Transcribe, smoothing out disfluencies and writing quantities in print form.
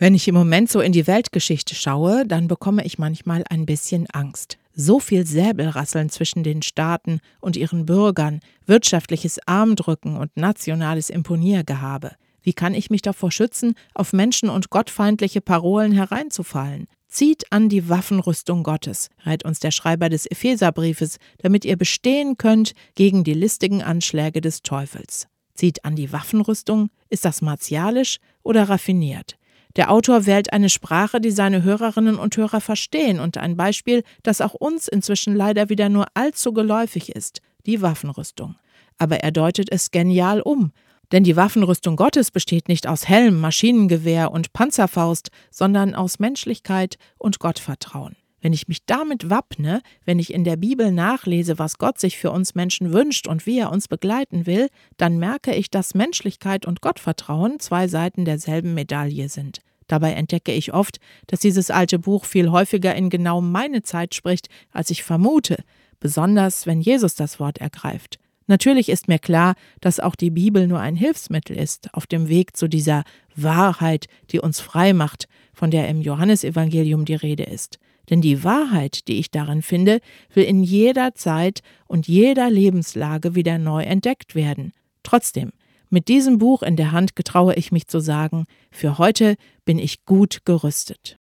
Wenn ich im Moment so in die Weltgeschichte schaue, dann bekomme ich manchmal ein bisschen Angst. So viel Säbelrasseln zwischen den Staaten und ihren Bürgern, wirtschaftliches Armdrücken und nationales Imponiergehabe. Wie kann ich mich davor schützen, auf menschen- und gottfeindliche Parolen hereinzufallen? Zieht an die Waffenrüstung Gottes, rät uns der Schreiber des Epheserbriefes, damit ihr bestehen könnt gegen die listigen Anschläge des Teufels. Zieht an die Waffenrüstung? Ist das martialisch oder raffiniert? Der Autor wählt eine Sprache, die seine Hörerinnen und Hörer verstehen, und ein Beispiel, das auch uns inzwischen leider wieder nur allzu geläufig ist: die Waffenrüstung. Aber er deutet es genial um. Denn die Waffenrüstung Gottes besteht nicht aus Helm, Maschinengewehr und Panzerfaust, sondern aus Menschlichkeit und Gottvertrauen. Wenn ich mich damit wappne, wenn ich in der Bibel nachlese, was Gott sich für uns Menschen wünscht und wie er uns begleiten will, dann merke ich, dass Menschlichkeit und Gottvertrauen zwei Seiten derselben Medaille sind. Dabei entdecke ich oft, dass dieses alte Buch viel häufiger in genau meine Zeit spricht, als ich vermute, besonders wenn Jesus das Wort ergreift. Natürlich ist mir klar, dass auch die Bibel nur ein Hilfsmittel ist auf dem Weg zu dieser Wahrheit, die uns frei macht, von der im Johannesevangelium die Rede ist. Denn die Wahrheit, die ich darin finde, will in jeder Zeit und jeder Lebenslage wieder neu entdeckt werden. Trotzdem, mit diesem Buch in der Hand getraue ich mich zu sagen, für heute bin ich gut gerüstet.